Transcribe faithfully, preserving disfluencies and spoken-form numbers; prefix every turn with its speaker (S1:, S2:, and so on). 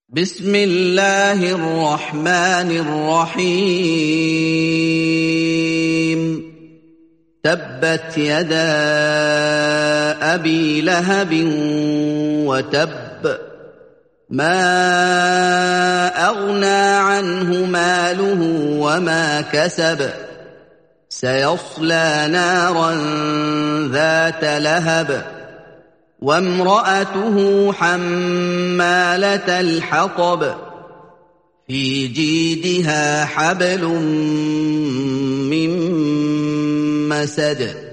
S1: بسم الله الرحمن الرحيم تبت يدا أبي لهب وتب ما أغنى عنه ماله وما كسب سيصلى نارا ذات لهب وامرأته حمالة الحطب في جيدها حبل من مسد